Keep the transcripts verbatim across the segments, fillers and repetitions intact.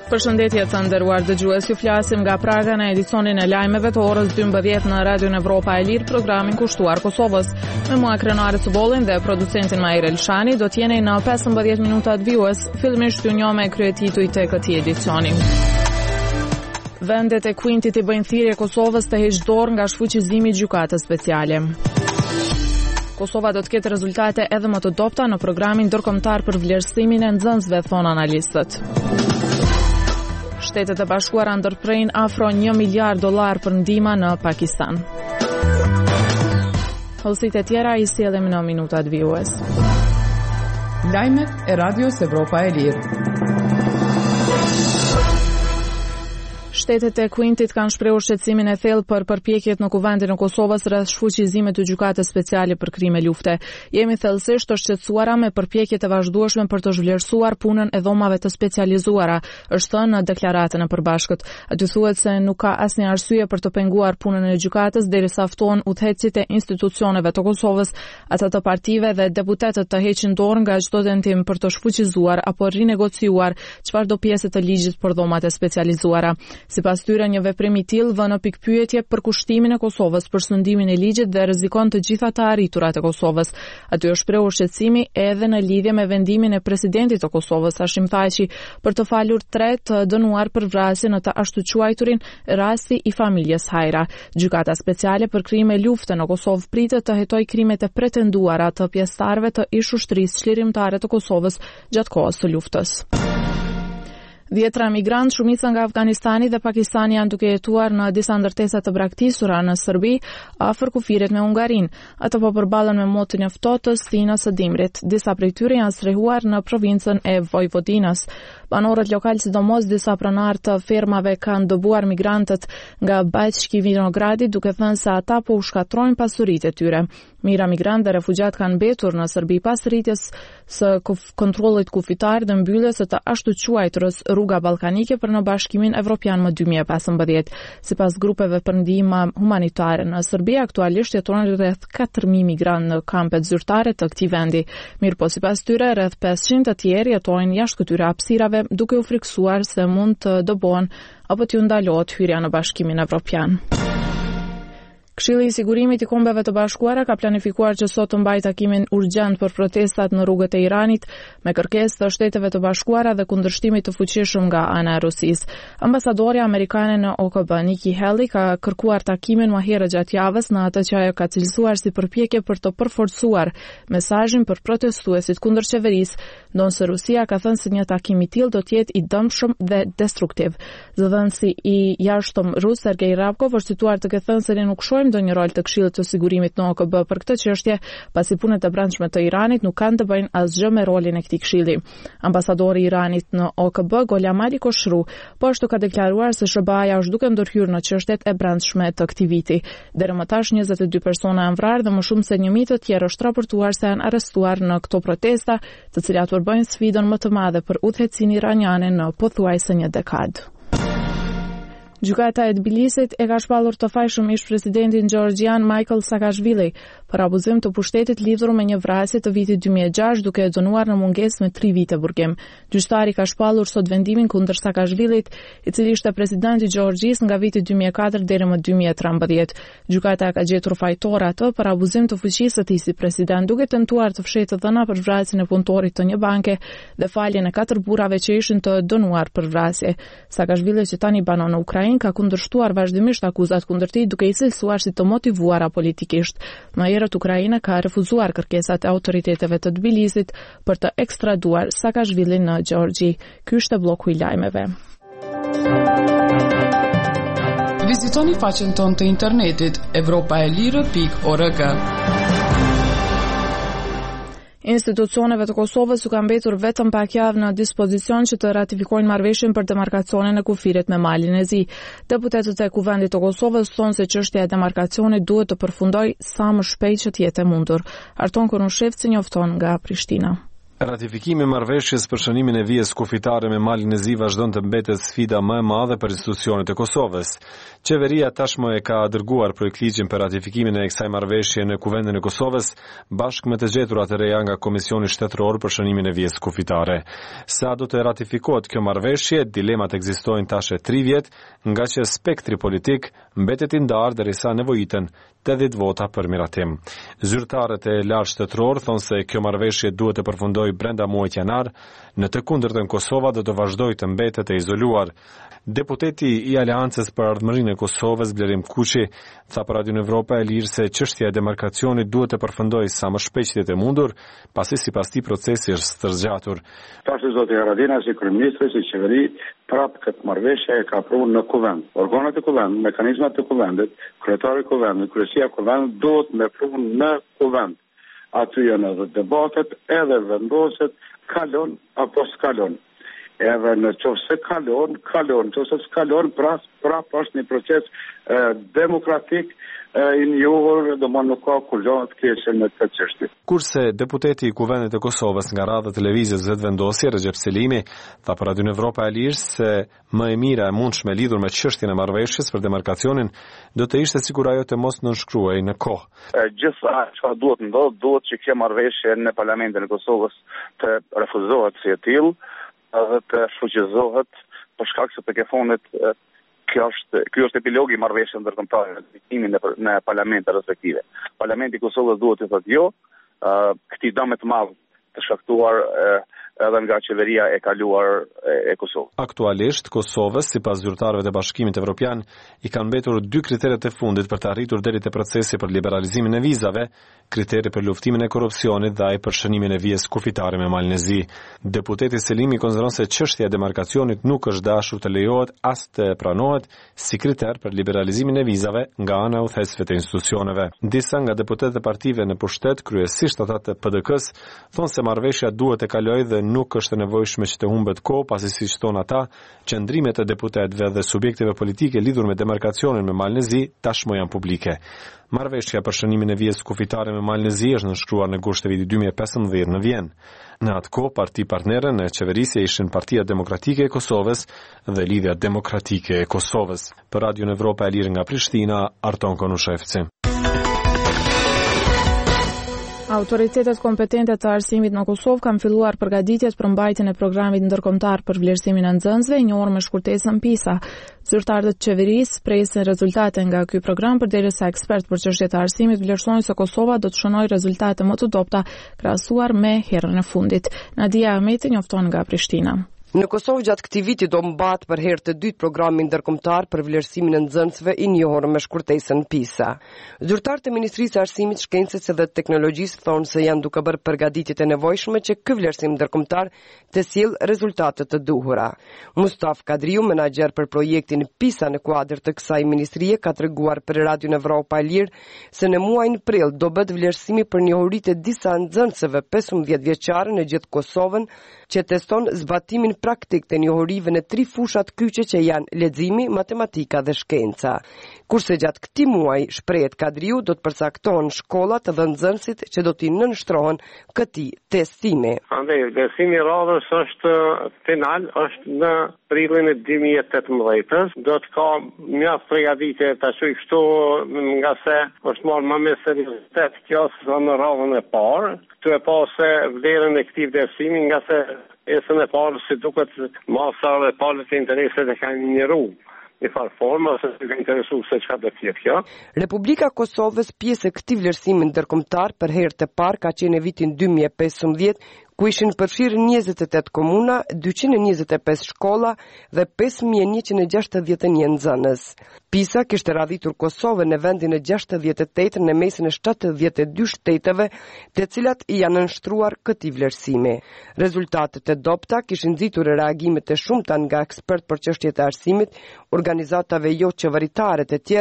Përshëndetje të nderuar dëgjues, ju flasim nga Praga në edicionin e lajmeve të orës dymbëdhjetë në Radio Evropa e Lirë, programin kushtuar Kosovës. Me mua Krenare Cubollin dhe producentin Majer Elshani do t'jeni në pesëmbëdhjetë minutat vijues, fillimisht ju njoh me kryetituj të këtij edicioni. Vendet e Kuintit i bëjnë thirrje Kosovës të heqë dorë nga shfuqizimi i gjykatës speciale. Kosova do të ketë rezultate edhe më të dobta në programin ndërkombëtar për vlerësimin e nxënësve, thon analistët. Shtetet e Bashkuara ndërprejnë afro një miliard dollar për ndihmë në Pakistan. Hollësitë e tjera i sjellim në minutat vijues. Lajmet e Radios Evropa e Lirë. Shtetet e Kuintit kanë shprehur shqetësimin e thellë për përpjekjet në kuvendin e Kosovës rreth shfuqizimit të gjykatës speciale për krime lufte. Jemi thellësisht të shqetësuara me përpjekjet e vazhdueshme për të zhvlerësuar punën e dhomave të specializuara, është thënë në deklaratën e përbashkët. Aty thuhet se nuk ka asnjë arsye për të penguar punën e gjykatës derisa ftohen udhëheqësit e institucioneve të Kosovës, ata të partive dhe deputetët të heqin dorë nga çdo tentim për të shfuqizuar apo rinegociuar çfarëdo pjesë të ligjit për dhomat e specializuara. Sipas tyre, një veprim i tillë vën në pikpyetje për kushtimin e Kosovës për sundimin e ligjit dhe rrezikon të gjitha të arriturat e Kosovës. Aty është shprehur shqetësimi edhe në lidhje me vendimin e presidentit të Kosovës, Hashim Thaçi, për të falur tre të dënuar për vrasje në të ashtu quajturin rasti i familjes Hajra. Gjykata speciale për krime lufte në Kosovë pritet të hetojë krimet e pretenduara të pjesëtarëve të ish-ushtrisë çlirimtare të Kosovës gjatë kohës së luftës. Dhjetra migrantë, shumica nga Afganistani dhe Pakistani, janë duke jetuar në disa ndërtesa të braktisura në Serbi, afër kufirit me Hungarinë. Ata po përballen me motin e ftohtës, thinës së dimrit. Disa prej tyre janë strehuar në provincën e Vojvodinës. Banorët lokalë, sidomos disa pronarë të fermave, kanë dëbuar migrantët nga Bajçki Vinogradi, duke thënë se ata po u shkatrojnë pasuritë e tyre. Mira migrantë dhe refugjat kanë mbetur në Serbi pas rritjes së kontrollit kufitar dhe mbylljes së të ashtu quajturës rruga ballkanike për në Bashkimin Evropian më dy mijë e pesëmbëdhjetë. Sipas grupeve për ndihmë humanitare në Serbi, aktualisht jetojnë rreth katër mijë migrantë në kampet zyrtare të këtij vendi. Mirëpo sipas tyre, rreth pesëqind të tjerë jetojnë jashtë këtyre hapësirave, duke u friksuar se mund të dëbohen apo t'ju ndalohet hyrja në Bashkimin Evropian. Këshilli i Sigurimit i Kombeve të Bashkuara ka planifikuar që sot të mbajë takimin urgjent për protestat në rrugët e Iranit me kërkesë të Shteteve të Bashkuara dhe kundërshtimit të fuqishëm nga ana e Rusisë. Ambasadorja amerikane në O K B, Nikki Haley, ka kërkuar takimin më herët gjatë javës në atë që ajo ka cilësuar si përpjekje për të përforcuar mesazhin për protestuesit kundër qeverisë, ndonse Rusia ka thënë se një takim i tillë do të jetë i dëmshëm dhe destruktiv. Zëdhënësi i jashtëm rus Sergej Ravkov është situar të ketë thënë se ne nuk shohim do një rol të Këshillit të Sigurimit në O K B për këtë çështje, pasi punët e brendshme të Iranit nuk kanë të bëjnë asgjë me rolin e këtij këshilli. Ambasadori i Iranit në O K B, Gholam Ali Khoshru, po ashtu ka deklaruar se S B A-ja është duke ndërhyrë në çështjet e brendshme të këtij viti. Deri më tash njëzet e dy persona janë vrarë dhe më shumë se një mijë të tjerë është raportuar se janë arrestuar në këto protesta, të cilat përbëjnë sfidën më të madhe për udhëheqësinë iraniane në pothuajse një dekadë. Gjykata e Tbilisit e ka shpallur të fajshëm ish-presidentin Georgian Michael Saakashvili për abuzim të pushtetit lidhur me një vrasje të vitit dy mijë e gjashtë, duke e dënuar në mungesë me tri vite burgim. Gjyqtari ka shpallur sot vendimin kundër Saakashvilit, i cili ishte presidenti i Gjeorgjisë nga viti dy mijë e katër deri më dy mijë e trembëdhjetë. Gjykata ka gjetur fajtor atë për abuzim të fuqisë së tij si president, duke tentuar të fshehtë dhëna për vrasjen e punëtorit të një banke dhe faljen e katër burrave që ishin të dënuar për vrasje. Saakashvili, që tani banon në Ukrainë, ka kundërshtuar vazhdimisht akuzat kundër tij, duke i cilësuar si të motivuara politikisht. Më herët Ukraina ka refuzuar kërkesat e autoriteteve të Tbilisit për të ekstraduar Saakashvilin në Gjeorgji. Ky është bloku i lajmeve. Vizitoni faqen tonë të internetit evropa e lirë pikë org. Institucioneve të Kosovës u ka mbetur vetëm pak javë në dispozicion që të ratifikojnë marrëveshjen për demarkacionin e kufirit me malin e zi. Deputetët e Kuvendit të Kosovës thonë se çështja e demarkacionit duhet të përfundojë sa më shpejt që të jetë e mundur. Arton Konushevci njofton nga Prishtina. Ratifikimi i marrëveshjes për shënimin e vijës kufitare me Malin e Zi vazhdon të mbetet sfida më e madhe për institucionet e Kosovës. Qeveria tashmë e ka dërguar projektligjin për ratifikimin e kësaj marrëveshje në Kuvendin e Kosovës bashkë me të gjeturat e reja nga Komisioni Shtetëror për shënimin e vijës kufitare. Sa do të ratifikohet kjo marrëveshje, dilemat ekzistojnë tash e tri vjet, nga që spektri politik mbetet i ndarë derisa nevojiten tetëdhjetë vota për miratim. Zyrtarët e lartë shtetëror thonë se kjo marrëveshje duhet të përfundojë brenda muajit janar, në të kundërtën Kosova do të vazhdojë të mbetet e izoluar. Deputeti i Aleancës për Ardhmërinë e Kosovës, Blerim Kuqi, tha për Radio Evropa e Lirë se çështja e demarkacionit duhet të përfundojë sa më shpejt e mundur, pasi sipas tij procesi është stërgjatur. Tash zoti Haradina si kryeministri si qeveri prap këtë marrëveshje e ka pruar në kuvend. Organet e kuvendit, mekanizmat e kuvendit, kryetari i kuvendit, kryesia e kuvendit duhet me prunë në kuvend. Aty janë edhe debatet, edhe vendoset, kalon apo s'kalon. Edhe në qoftë se kalon, kalon, nëse s'kalon, prap prap është një proces e, demokratik e, i njohur, domethënë nuk ka kurrë të keqe në këtë çështje. Kurse deputeti i Kuvendit të Kosovës nga radha televizies vetvendosi Recep Selimi tha për Radio Evropa e Lirë se më e mira e mundshme lidhur me çështjen e marrëveshjes për demarkacionin do të ishte sikur ajo të mos nënshkruhej në kohë. Gjithsa çfarë duhet ndodh, duhet që kjo marrëveshje në Parlamentin e Kosovës të refuzohet si e tillë edhe të fuqizohet për shkak se tek e fundit kjo është ky është epilogi i marrëveshjes ndërkombëtare në fikimin në, në parlamentet respektive. Parlamenti i Kosovës duhet të thotë jo këtij dëm të madh të shkaktuar edhe nga qeveria e kaluar e Kosovës. Aktualisht, Kosovës, sipas zyrtarëve të Bashkimit Evropian, i kanë mbetur dy kriteret e fundit për të arritur deri te procesi për liberalizimin e vizave, kriteri për luftimin e korrupsionit dhe ai për shënimin e vijës kufitare me Malin e Zi. Deputeti Selimi konsideron se çështja e demarkacionit nuk është dashur të lejohet as të pranohet si kriter për liberalizimin e vizave nga ana e udhëheqësve të institucioneve. Disa nga deputetët e partive në pushtet, kryesisht ata të P D K-s, thonë se marrëveshja duhet të kalojë dhe nuk është e nevojshme që të humbet kohë, pasi siç thonë ata, qëndrimet e deputetëve dhe subjekteve politike lidhur me demarkacionin me Malin e Zi tashmë janë publike. Marrëveshja për shënimin e vijës kufitare me Malin e Zi është nënshkruar në gusht të vitit dy mijë e pesëmbëdhjetë në Vjenë. Në atë kohë, parti partnere në qeverisje ishin Partia Demokratike e Kosovës dhe Lidhja Demokratike e Kosovës. Për Radio Evropa e Lirë nga Prishtina, Arton Konushevci. Autoritetet kompetente të arsimit në Kosovë kanë filluar përgatitjet për mbajtjen e programit ndërkombëtar për vlerësimin e nxënësve, i njohur me shkurtesën PISA. Zyrtarët e qeverisë presin rezultate nga ky program përderisa ekspert për çështjet e arsimit vlerësojnë se Kosova do të shënojë rezultate më të dobta krahasuar me herën e fundit. Nadia Ahmeti njofton nga Prishtina. Në Kosovë gjatë këtij viti do mbahet për herë të dytë programi ndërkombëtar për vlerësimin e nxënësve i njohur me shkurtesën PISA. Zyrtarët e Ministrisë së Arsimit, Shkencës dhe Teknologjisë thonë se janë duke bërë përgatitjet e nevojshme që ky vlerësim ndërkombëtar të sjellë rezultate të duhura. Mustaf Kadriu, menaxher për projektin PISA në kuadër të kësaj ministrie, ka treguar për Radio Evropa e Lirë se në muajin prill do bëhet vlerësimi për njohuritë e disa nxënësve pesëmbëdhjetë vjeçare në gjithë Kosovën që teston zbatimin praktik të njohurive në tri fushat kyçe që janë leximi, matematika dhe shkenca. Kurse gjatë këtij muaji, shprehet Kadriu, do të përcaktohen shkollat dhe nxënësit që do t'i nënshtrohen këtij testimi. Andaj, vlerësimi i radhës është final, është në prillin e dy mijë e tetëmbëdhjetës. Do të ka mjaft përgatitje tash kështu nga se është marrë më me seriozitet kjo sa në radhën e parë. Këtu e pa se vlerën e këtij vlerësimi nga se esën e parë si duket masa dhe palët e intereset e kanë njëru. Në farë forma, se të ka interesu se çka do të jetë kjo. Republika Kosovës, pjesë e këtij vlerësimi ndërkombëtar për herë të parë ka qenë në vitin dy mijë e pesëmbëdhjetë, ku ishin përfshirë njëzet e tetë komuna, dyqind e njëzet e pesë shkolla dhe pesë mijë e njëqind e gjashtëdhjetë e një nxënës. PISA kishte radhitur Kosovën në vendin e gjashtëdhjetë e tetë në mesin e shtatëdhjetë e dy shteteve, të cilat i janë nënshtruar këtij vlerësimi. Rezultatet e dobta kishin nxitur reagime të shumta nga ekspert për çështjet e arsimit, organizatave jo qeveritare të tjerë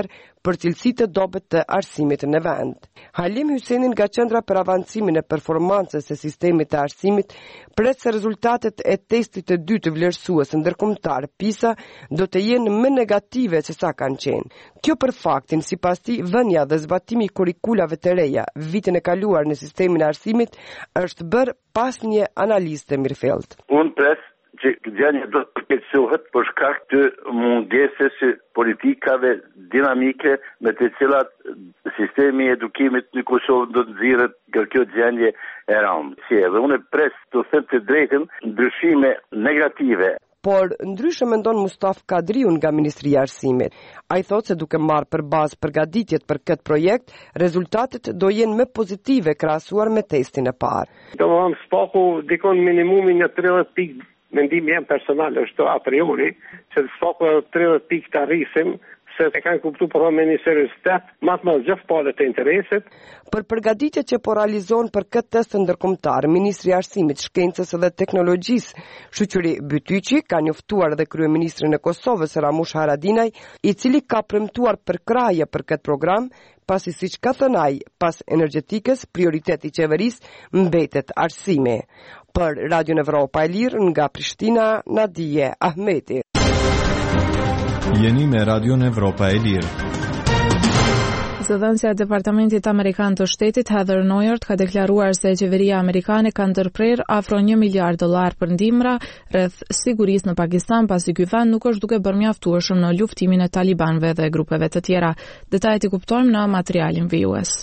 për cilësitë e dobët të arsimit në vend. Halim Hysenin nga Qendra për Avancimin e Performancës së Sistemit të Arsimit pret se rezultatet e testit të dytë vlerësues ndërkombëtar PISA do të jenë më negative se sa kanë qenë. Kjo për faktin, sipas tij, vënia dhe zbatimi i kurikulave të reja vitin e kaluar në sistemin e arsimit është bërë pas një analizë mirëfillt. Unë pres që gjendja do të përkeqësohet për shkak të mungesës së politikave dinamike me të cilat sistemi i edukimit në Kosovë do të nxirret nga kjo gjendje e rëndë. Si edhe unë pres të them të drejtën ndryshime negative. Por ndryshe mendon Mustaf Kadriu nga Ministria e Arsimit. Ai thotë se duke marrë për bazë përgatitjet për këtë projekt, rezultatet do jenë më pozitive krahasuar me testin e parë. Do të them spaku dikon minimumi në tridhjetë pikë. Mendimi jam personal është a priori, se të spaku tridhjetë pikë të arrisim, se e kanë kuptu për me një seriositet, matë më gjithë palët e interesit. Për përgatitjet që po realizon për këtë test ndërkombëtar, Ministri i Arsimit, Shkencës dhe Teknologjisë, Shoqëri Bytyqi, ka njoftuar dhe kryeministrin e Kosovës, Ramush Haradinaj, i cili ka premtuar përkrahje për këtë program, pasi siç ka thënë ai, pas energjetikës, prioriteti i qeverisë mbetet arsimi. Për Radio Evropa e Lirë, nga Prishtina, Nadije Ahmeti. Jeni me Radio Evropa e Lirë. Zëdhënësja e Departamentit Amerikan të Shtetit Heather Nauert ka deklaruar se qeveria amerikane ka ndërprer afro një miliard dollar për ndihmëra rreth sigurisë në Pakistan, pasi ky vend nuk është duke bërë mjaftueshëm në luftimin e talibanëve dhe grupeve të tjera. Detajet i kuptojmë në materialin vijues.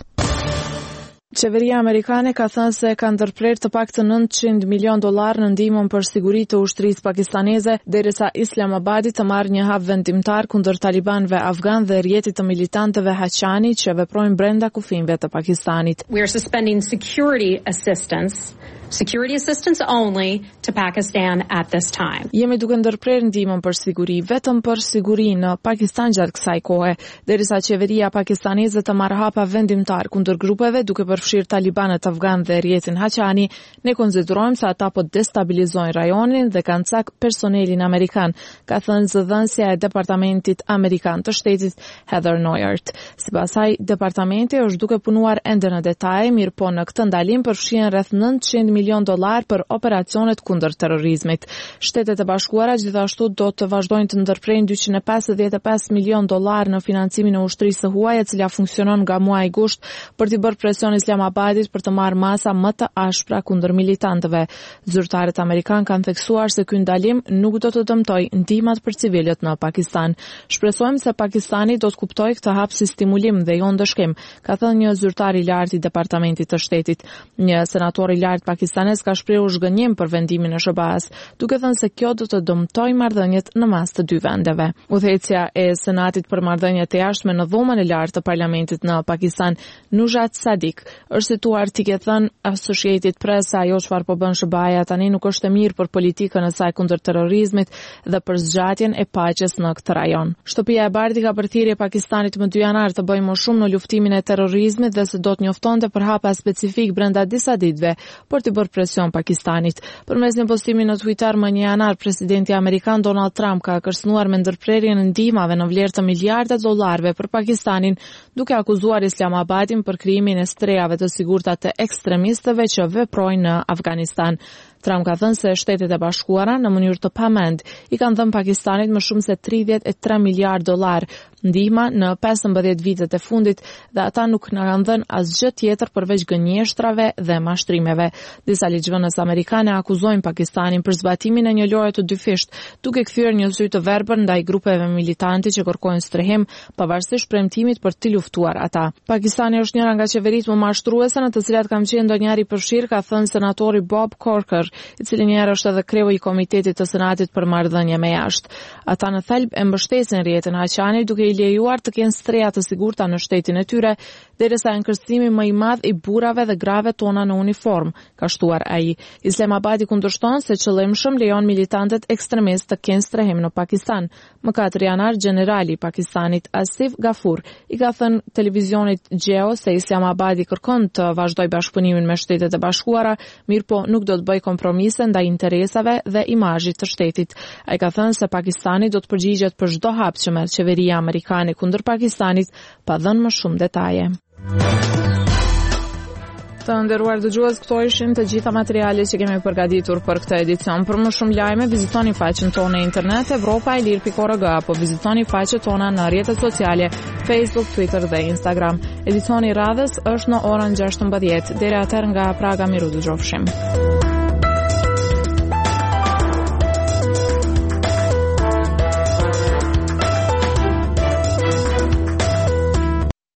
Qeveria amerikane ka thënë se ka ndërprer të paktën nëntëqind milion dollar në ndihmën për siguri të ushtrisë pakistaneze, derisa Islamabadi të marrë një hap vendimtar kundër talibanëve afgan dhe rrjetit të militantëve Haqani që veprojnë brenda kufijve të Pakistanit. We are suspending security assistance Security assistance only to Pakistan at this time. Jemi duke ndërprer ndihmën për siguri, vetëm për siguri në Pakistan gjatë kësaj kohe, derisa qeveria pakistaneze të marrë hapa vendimtar kundër grupeve duke përfshirë talibanët afgan dhe rrjetin Haqani, ne konsiderojmë se ata po destabilizojnë rajonin dhe kanë cak personelin amerikan, ka thënë zëdhënësja e Departamentit Amerikan të Shtetit Heather Nauert. Sipas saj, departamenti është duke punuar ende në detaj, mirë po në këtë ndalim përfshihen rreth nëntëqind milion dollar për operacionet kundër terrorizmit. Shtetet e Bashkuara gjithashtu do të vazhdojnë të ndërprejnë dyqind e pesëdhjetë e pesë milion dollar në financimin e ushtrisë së huaj, e cila funksionon nga muaji gusht për të bërë presion Islamabadit për të marrë masa më të ashpra kundër militantëve. Zyrtarët amerikan kanë theksuar se ky ndalim nuk do të dëmtojë ndihmat për civilët në Pakistan. Shpresojmë se Pakistani do të kuptojë këtë hap si stimulim dhe jo ndëshkim, ka thënë një zyrtar i lartë i Departamentit të Shtetit. Një senator i lartë pakistanes ka shprehur zhgënjim për vendimin e S B A-s, duke thënë se kjo do të dëmtojë marrëdhëniet në mes të dy vendeve. Udhëheqësja e Senatit për marrëdhëniet e jashtme në dhomën e lartë të parlamentit në Pakistan, Nujat Sadik, është situar t'i ke thënë Associated Press se ajo çfarë po bën S B A-ja tani nuk është e mirë për politikën e saj kundër terrorizmit dhe për zgjatjen e paqes në këtë rajon. Shtëpia e Bardhit ka përthirrje Pakistanit më dy janar të bëjë më shumë në luftimin e terrorizmit dhe se do të njoftonte për hapa specifik brenda disa ditëve për të bërë presion Pakistanit. Përmes një postimi në Twitter më një janar, presidenti amerikan Donald Trump ka kërcënuar me ndërprerjen e ndihmave në vlerë të miliarda dollarëve për Pakistanin, duke akuzuar Islamabadin për krijimin e strehave të sigurta të ekstremistëve që veprojnë në Afganistan. Trump ka thënë se Shtetet e Bashkuara në mënyrë të pamend i kanë dhënë Pakistanit më shumë se tridhjetë e tre miliardë dollar ndihma në pesëmbëdhjetë vitet e fundit dhe ata nuk na kanë dhënë asgjë tjetër përveç gënjeshtrave dhe mashtrimeve. Disa ligjvënës amerikane akuzojnë Pakistanin për zbatimin e një loje të dyfisht, duke kthyer një sy të verbër ndaj grupeve militanti që kërkojnë strehim pavarësisht premtimit për të luftuar ata. Pakistani është njëra nga qeveritë më mashtruese në të cilat kam qenë ndonjëherë i përfshirë, ka thënë senatori Bob Corker, i cili njëherë është edhe kreu i Komitetit të Senatit për marrëdhënie me jashtë. Ata në thelb e mbështesin rrjetin Haqani duke i lejuar të kenë streha të sigurta në shtetin e tyre, derisa ankërcimi më i madh i burrave dhe grave tona në uniform, ka shtuar ai. Islamabadi kundërshton se qëllimshëm lejon militantët ekstremistë të kenë strehim në Pakistan. Më katër janar, generali i Pakistanit Asif Gafur i ka thënë televizionit Geo se Islamabadi kërkon të vazhdojë bashkëpunimin me Shtetet e Bashkuara, mirë po nuk do të bëjë kompromis kompromise ndaj interesave dhe imazhit të shtetit. Ai ka thënë se Pakistani do të përgjigjet për çdo hap që merr qeveria amerikane kundër Pakistanit, pa dhënë më shumë detaje. Të nderuar dëgjues, këto ishin të gjitha materialet që kemi përgatitur për këtë edicion. Për më shumë lajme, vizitoni faqen tonë në internet evropa e lirë pikë org apo vizitoni faqet tona në rrjetet sociale Facebook, Twitter dhe Instagram. Edicioni i radhës është në orën gjashtëmbëdhjetë. Deri atëherë nga Praga, miru dëgjofshim.